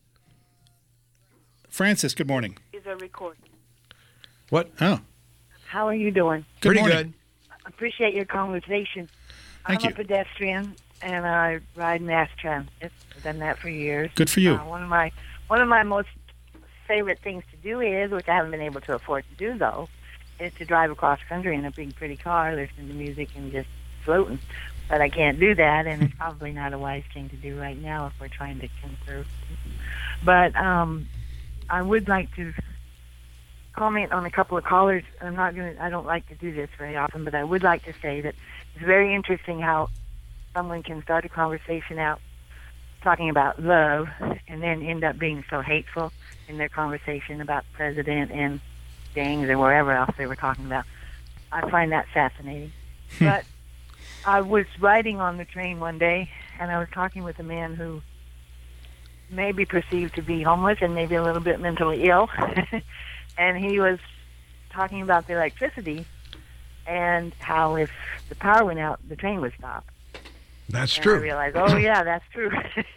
Francis, good morning. Is a record. What? Oh. How are you doing? Pretty good. Appreciate your conversation. Thank you. I'm a pedestrian, and I ride mass transit. I've done that for years. Good for you. One of my most favorite things to do is, which I haven't been able to afford to do, though, is to drive across country in a big, pretty car, listening to music and just floating. But I can't do that, and it's probably not a wise thing to do right now if we're trying to conserve. But I would like to comment on a couple of callers. I don't like to do this very often, but I would like to say that it's very interesting how someone can start a conversation out talking about love and then end up being so hateful in their conversation about the president and gangs or wherever else they were talking about. I find that fascinating. But I was riding on the train one day, and I was talking with a man who may be perceived to be homeless and maybe a little bit mentally ill. And he was talking about the electricity and how if the power went out, the train would stop. That's and true. I realized, oh, yeah, that's true.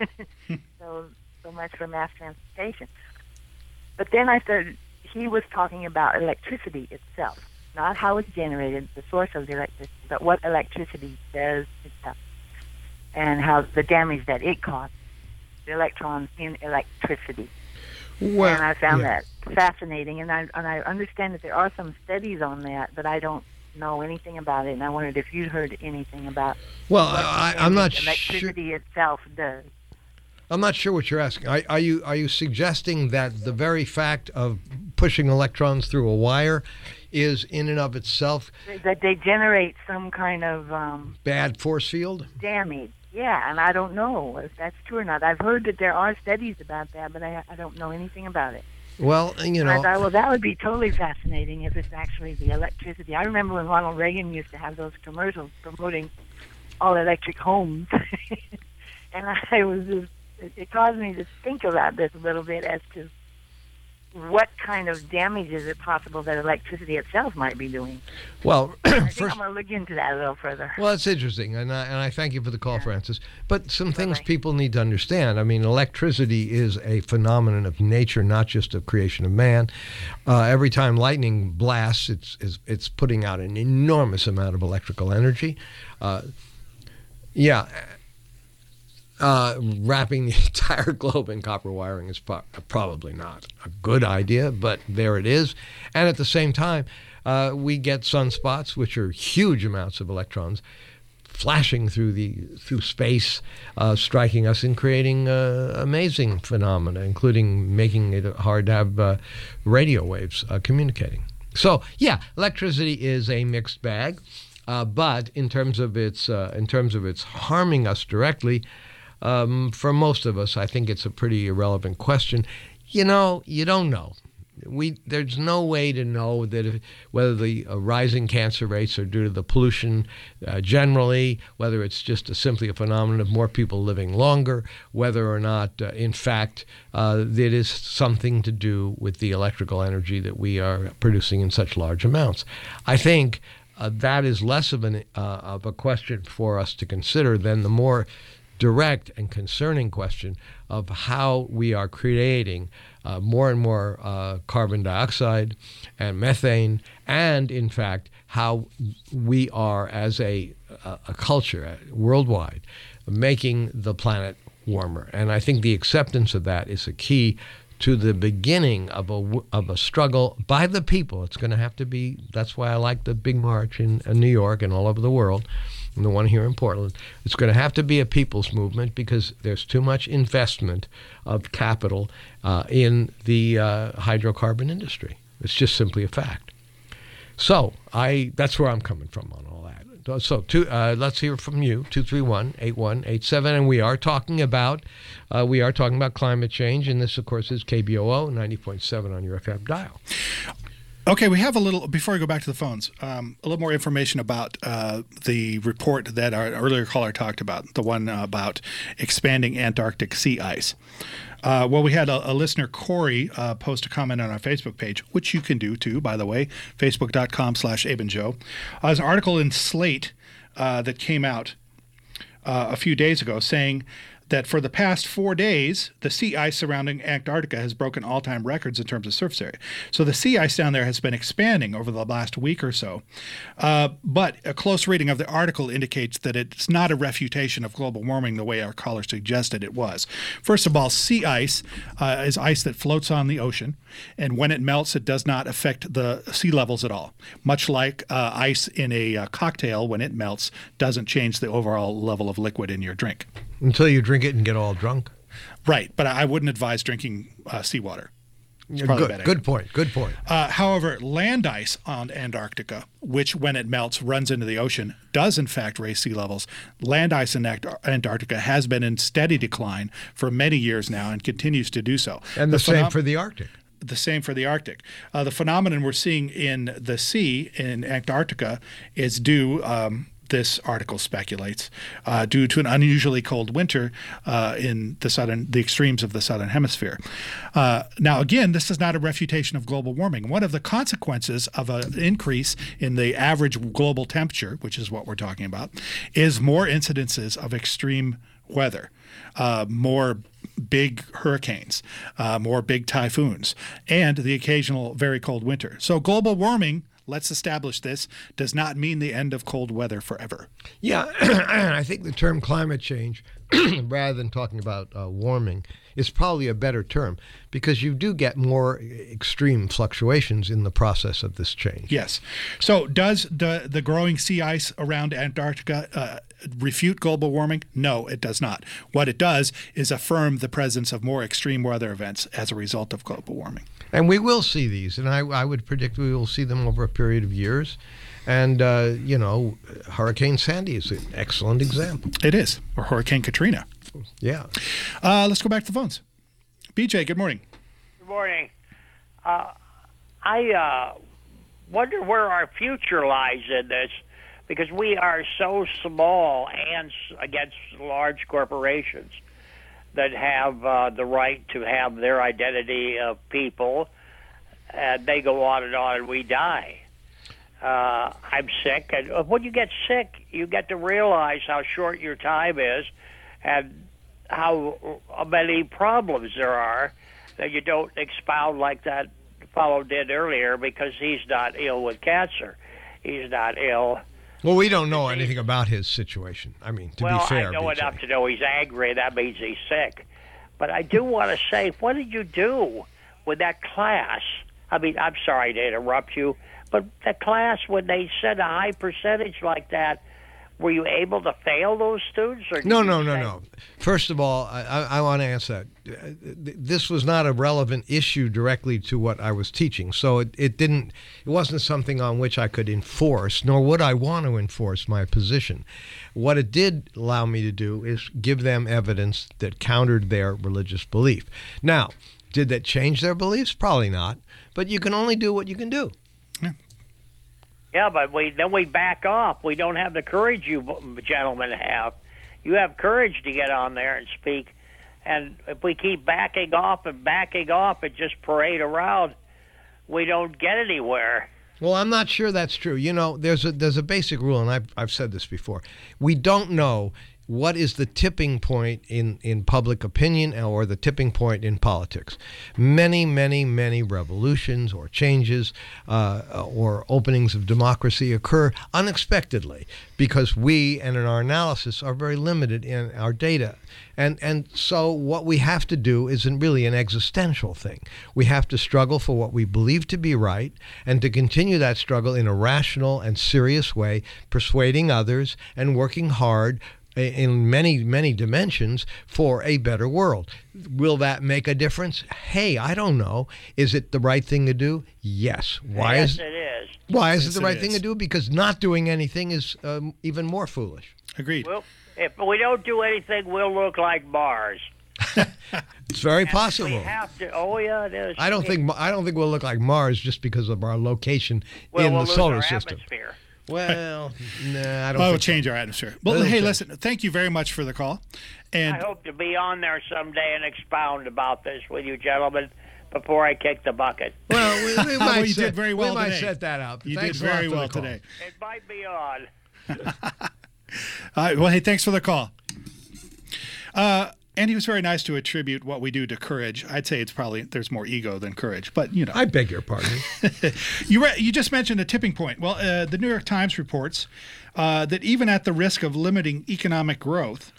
So much for mass transportation. But then he was talking about electricity itself, not how it's generated, the source of the electricity, but what electricity does itself, and how the damage that it causes, the electrons in electricity. Well, and I found that fascinating, and I understand that there are some studies on that, but I don't know anything about it, and I wondered if you'd heard anything about what I'm not electricity itself does. I'm not sure what you're asking. Are you suggesting that the very fact of pushing electrons through a wire is in and of itself that they generate some kind of bad force field damage? Yeah, and I don't know if that's true or not. I've heard that there are studies about that, but I don't know anything about it. Well, you know. I thought, well, that would be totally fascinating if it's actually the electricity. I remember when Ronald Reagan used to have those commercials promoting all-electric homes. And it caused me to think about this a little bit as to what kind of damage is it possible that electricity itself might be doing? Well, I think I'm going to look into that a little further. Well, it's interesting, and I thank you for the call, Francis. But some things people need to understand. I mean, electricity is a phenomenon of nature, not just of creation of man. Every time lightning blasts, it's putting out an enormous amount of electrical energy. Wrapping the entire globe in copper wiring is probably not a good idea, but there it is. And at the same time, we get sunspots, which are huge amounts of electrons flashing through space, striking us and creating amazing phenomena, including making it hard to have radio waves communicating. So, yeah, electricity is a mixed bag, but in terms of its harming us directly, for most of us, I think it's a pretty irrelevant question. You don't know. There's no way to know that whether the rising cancer rates are due to the pollution generally, whether it's just simply a phenomenon of more people living longer, whether or not, in fact, it is something to do with the electrical energy that we are producing in such large amounts. I think that is less of a question for us to consider than the more direct and concerning question of how we are creating more and more carbon dioxide and methane, and in fact how we are as a culture worldwide making the planet warmer. And I think the acceptance of that is a key to the beginning of a struggle by the people. It's going to have to be. That's why I like the big march in New York and all over the world, and the one here in Portland. It's going to have to be a people's movement because there's too much investment of capital in the hydrocarbon industry. It's just simply a fact. So that's where I'm coming from on all that. So let's hear from you, 231-8187, and we are talking about climate change, and this, of course, is KBOO 90.7 on your FM dial. Okay, we have before we go back to the phones, a little more information about the report that our earlier caller talked about, the one about expanding Antarctic sea ice. Well, we had a listener, Corey, post a comment on our Facebook page, which you can do too, by the way, facebook.com/AbeandJoe. There's an article in Slate that came out a few days ago saying that for the past 4 days, the sea ice surrounding Antarctica has broken all-time records in terms of surface area. So the sea ice down there has been expanding over the last week or so. But a close reading of the article indicates that it's not a refutation of global warming the way our caller suggested it was. First of all, sea ice is ice that floats on the ocean, and when it melts, it does not affect the sea levels at all. Much like ice in a cocktail, when it melts, doesn't change the overall level of liquid in your drink. Until you drink it and get all drunk. Right, but I wouldn't advise drinking seawater. It's probably a bad idea. Good point. However, land ice on Antarctica, which when it melts runs into the ocean, does in fact raise sea levels. Land ice in Antarctica has been in steady decline for many years now and continues to do so. And the same for the Arctic. The same for the Arctic. The phenomenon we're seeing in the sea in Antarctica is due, this article speculates, due to an unusually cold winter in the extremes of the southern hemisphere. Now, again, this is not a refutation of global warming. One of the consequences of an increase in the average global temperature, which is what we're talking about, is more incidences of extreme weather, more big hurricanes, more big typhoons, and the occasional very cold winter. So global warming, let's establish this, does not mean the end of cold weather forever. Yeah, I think the term climate change, rather than talking about warming, is probably a better term because you do get more extreme fluctuations in the process of this change. Yes. So does the growing sea ice around Antarctica refute global warming? No, it does not. What it does is affirm the presence of more extreme weather events as a result of global warming. And we will see these, and I would predict we will see them over a period of years. And, Hurricane Sandy is an excellent example. It is, or Hurricane Katrina. Yeah. Let's go back to the phones. BJ, good morning. Good morning. I wonder where our future lies in this, because we are so small and against large corporations that have the right to have their identity of people and they go on, and we die. I'm sick, and when you get sick, you get to realize how short your time is and how many problems there are that you don't expound like that fellow did earlier, because he's not ill with cancer. He's not ill. Well, we don't know anything about his situation. I mean, to be fair. I know BJ. enough to know he's angry. That means he's sick. But I do want to say, what did you do with that class? I mean, I'm sorry to interrupt you, but that class, when they set a high percentage like that, were you able to fail those students? Or No. First of all, I want to answer that. This was not a relevant issue directly to what I was teaching, so it wasn't something on which I could enforce, nor would I want to enforce my position. What it did allow me to do is give them evidence that countered their religious belief. Now, did that change their beliefs? Probably not, but you can only do what you can do. Yeah, but then we back off. We don't have the courage you gentlemen have. You have courage to get on there and speak. And if we keep backing off and just parade around, we don't get anywhere. Well, I'm not sure that's true. You know, there's a basic rule, and I've said this before. We don't know what is the tipping point in public opinion or the tipping point in politics. Many, many, many revolutions or changes or openings of democracy occur unexpectedly because we, and in our analysis, are very limited in our data. And so what we have to do isn't really an existential thing. We have to struggle for what we believe to be right and to continue that struggle in a rational and serious way, persuading others and working hard in many, many dimensions for a better world. Will that make a difference? Hey, I don't know. Is it the right thing to do? Yes. Yes, it is. Why is it the right thing to do? Because not doing anything is even more foolish. Agreed. Well, if we don't do anything, we'll look like Mars. It's very possible. We have to. Oh yeah, it is. I don't think we'll look like Mars just because of our location in the solar system. Atmosphere. Well, nah, I don't. We'll change our atmosphere. Well, hey, listen. Thank you very much for the call. And I hope to be on there someday and expound about this with you, gentlemen, before I kick the bucket. Well, we might you did very well we today. might set that up. You Thanks did very a lot well for the today. It might be on. All right. Well, hey, thanks for the call. And he was very nice to attribute what we do to courage. I'd say it's probably there's more ego than courage, but you know. I beg your pardon. You just mentioned a tipping point. Well, the New York Times reports that even at the risk of limiting economic growth,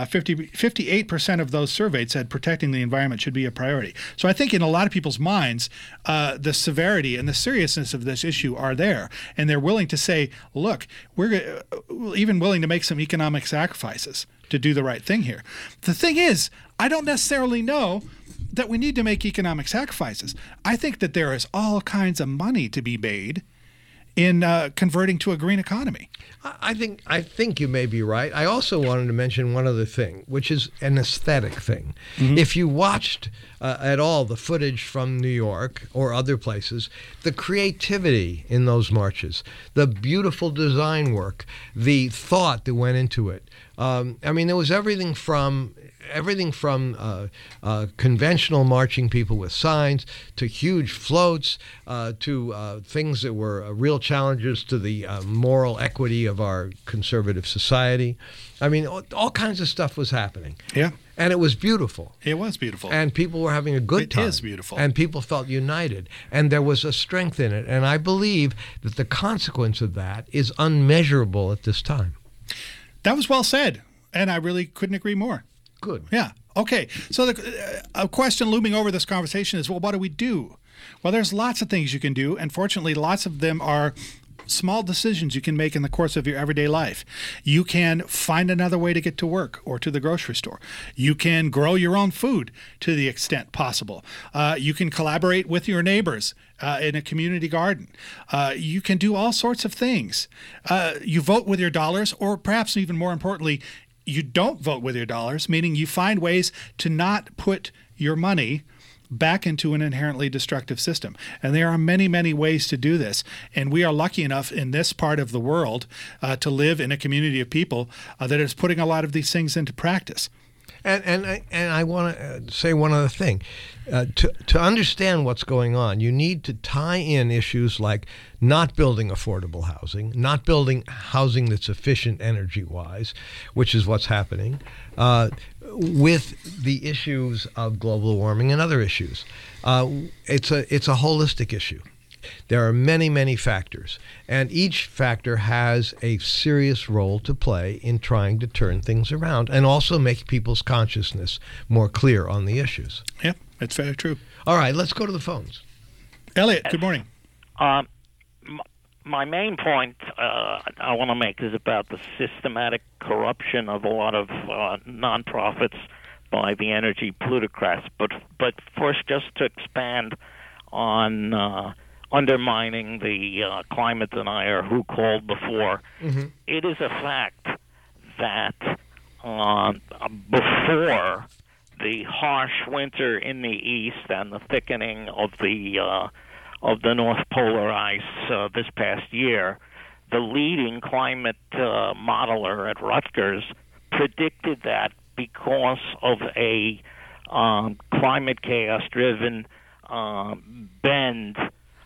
58% of those surveyed said protecting the environment should be a priority. So I think in a lot of people's minds, the severity and the seriousness of this issue are there, and they're willing to say, look, we're even willing to make some economic sacrifices to do the right thing here. The thing is, I don't necessarily know that we need to make economic sacrifices. I think that there is all kinds of money to be made in converting to a green economy. I think you may be right. I also wanted to mention one other thing, which is an aesthetic thing. Mm-hmm. If you watched at all the footage from New York or other places, the creativity in those marches, the beautiful design work, the thought that went into it. I mean, there was everything from conventional marching people with signs to huge floats to things that were real challenges to the moral equity of our conservative society. I mean, all kinds of stuff was happening. Yeah. And it was beautiful. It was beautiful. And people were having a good time. It is beautiful. And people felt united. And there was a strength in it. And I believe that the consequence of that is unmeasurable at this time. That was well said. And I really couldn't agree more. Good. Yeah. Okay. So a question looming over this conversation is, well, what do we do? Well, there's lots of things you can do. And fortunately, lots of them are small decisions you can make in the course of your everyday life. You can find another way to get to work or to the grocery store. You can grow your own food to the extent possible. You can collaborate with your neighbors in a community garden. You can do all sorts of things. You vote with your dollars, or perhaps even more importantly, you don't vote with your dollars, meaning you find ways to not put your money back into an inherently destructive system. And there are many, many ways to do this. And we are lucky enough in this part of the world to live in a community of people that is putting a lot of these things into practice. And I want to say one other thing. To understand what's going on, you need to tie in issues like not building affordable housing, not building housing that's efficient energy-wise, which is what's happening, with the issues of global warming and other issues. It's a holistic issue. There are many, many factors, and each factor has a serious role to play in trying to turn things around and also make people's consciousness more clear on the issues. Yeah, it's very true. All right, let's go to the phones. Elliot, good morning. My main point I want to make is about the systematic corruption of a lot of nonprofits by the energy plutocrats. But first, just to expand on undermining the climate denier who called before, it is a fact that before the harsh winter in the east and the thickening of the North Polar ice this past year, the leading climate modeler at Rutgers predicted that because of a climate chaos-driven bend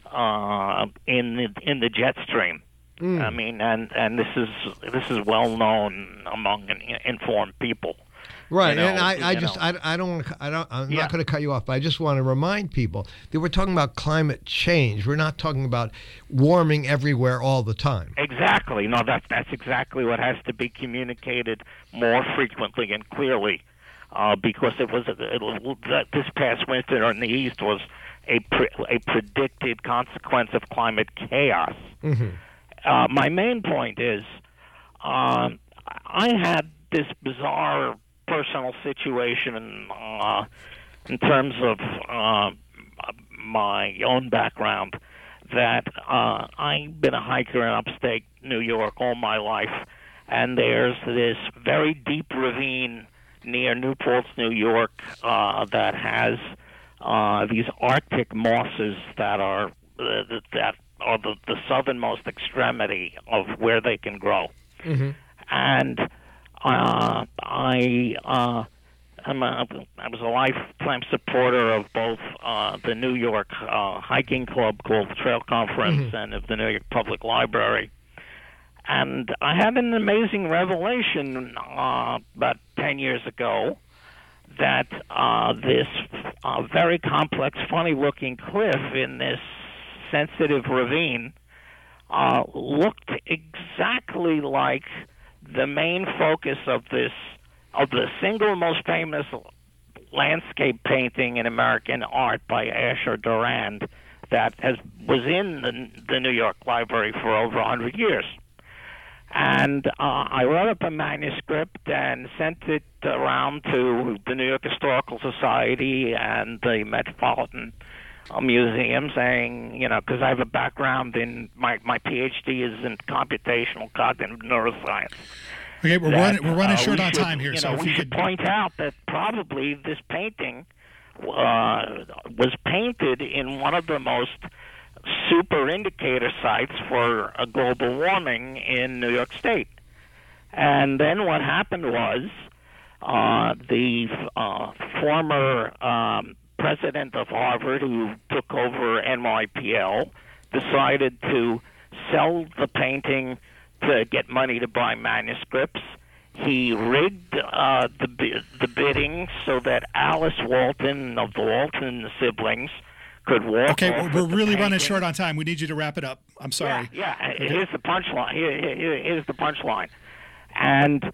in the jet stream. I mean, and this is well known among informed people. Right, and I'm not going to cut you off, but I just want to remind people that we're talking about climate change. We're not talking about warming everywhere all the time. Exactly. No, that's exactly what has to be communicated more frequently and clearly, because this past winter in the East was a predicted consequence of climate chaos. My main point is, I had this bizarre personal situation in terms of my own background, that I've been a hiker in upstate New York all my life, and there's this very deep ravine near Newport, New York, that has these Arctic mosses that are the southernmost extremity of where they can grow. And I was a lifetime supporter of both the New York hiking club called the Trail Conference and of the New York Public Library. And I had an amazing revelation about 10 years ago that this very complex, funny-looking cliff in this sensitive ravine looked exactly like the main focus of the single most famous landscape painting in American art by Asher Durand that was in the New York Library for over 100 years. And I wrote up a manuscript and sent it around to the New York Historical Society and the Metropolitan Museum, saying, because I have a background in my PhD is in computational cognitive neuroscience. Okay, we're running short on time here, so if we should point out that probably this painting was painted in one of the most super indicator sites for global warming in New York State. And then what happened was the former president of Harvard, who took over NYPL, decided to sell the painting to get money to buy manuscripts. He rigged the bidding so that Alice Walton of the Walton siblings could walk. Okay, we're really running short on time. We need you to wrap it up. I'm sorry. Yeah. Here's the punchline. Here's the punchline. And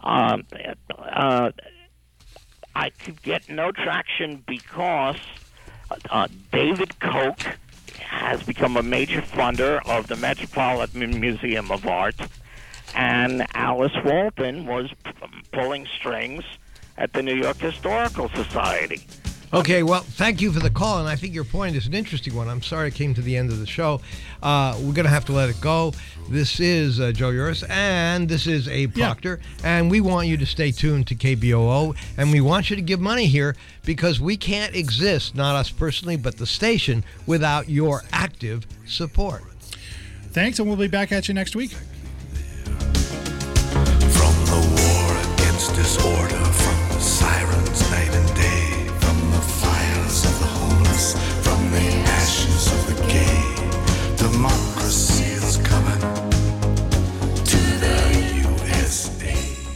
I could get no traction because David Koch has become a major funder of the Metropolitan Museum of Art, and Alice Walton was pulling strings at the New York Historical Society. Okay, well, thank you for the call, and I think your point is an interesting one. I'm sorry it came to the end of the show. We're going to have to let it go. This is Joe Uris, and this is Abe Proctor, and we want you to stay tuned to KBOO, and we want you to give money here because we can't exist, not us personally, but the station, without your active support. Thanks, and we'll be back at you next week. From the war against disorder, from the sirens night and day, from the fires of the homeless, from the ashes of the gay. Democracy is coming to the USA.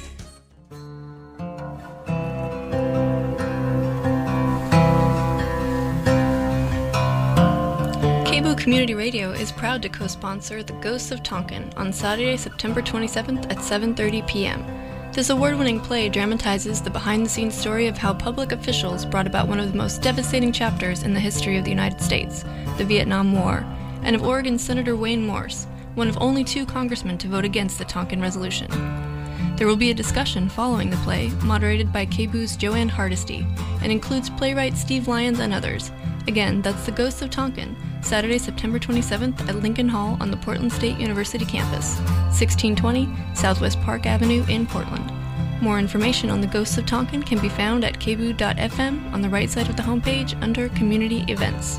KBOO Community Radio is proud to co-sponsor The Ghosts of Tonkin on Saturday, September 27th at 7:30 p.m. This award-winning play dramatizes the behind-the-scenes story of how public officials brought about one of the most devastating chapters in the history of the United States, the Vietnam War, and of Oregon Senator Wayne Morse, one of only 2 congressmen to vote against the Tonkin Resolution. There will be a discussion following the play, moderated by KBOO's Joanne Hardesty, and includes playwright Steve Lyons and others. Again, that's The Ghosts of Tonkin, Saturday, September 27th at Lincoln Hall on the Portland State University campus, 1620 Southwest Park Avenue in Portland. More information on The Ghosts of Tonkin can be found at kboo.fm on the right side of the homepage under Community Events.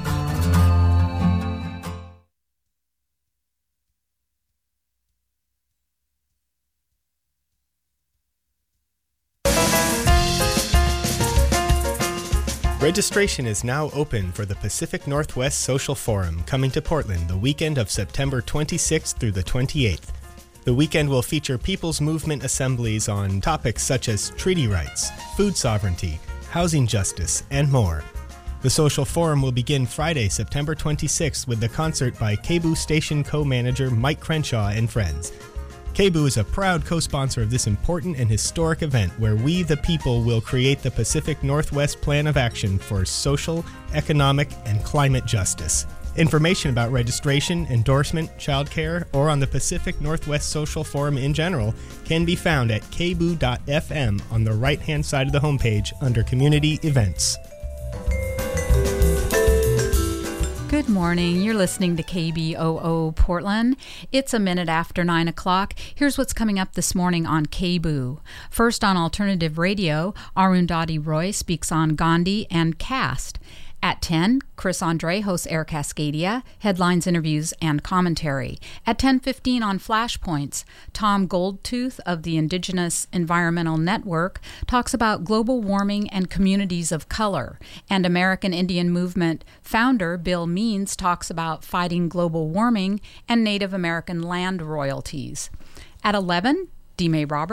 Registration is now open for the Pacific Northwest Social Forum coming to Portland the weekend of September 26th through the 28th. The weekend will feature people's movement assemblies on topics such as treaty rights, food sovereignty, housing justice, and more. The Social Forum will begin Friday, September 26th with the concert by KBOO station co-manager Mike Crenshaw and friends. KBOO is a proud co-sponsor of this important and historic event where we, the people, will create the Pacific Northwest Plan of Action for social, economic, and climate justice. Information about registration, endorsement, childcare, or on the Pacific Northwest Social Forum in general can be found at kboo.fm on the right-hand side of the homepage under Community Events. Good morning. You're listening to KBOO Portland. It's a minute after 9 o'clock. Here's what's coming up this morning on KBOO. First on Alternative Radio, Arundhati Roy speaks on Gandhi and caste. At 10, Chris Andre hosts Air Cascadia, headlines, interviews, and commentary. At 10:15 on Flashpoints, Tom Goldtooth of the Indigenous Environmental Network talks about global warming and communities of color. And American Indian Movement founder Bill Means talks about fighting global warming and Native American land royalties. At 11, D. May Roberts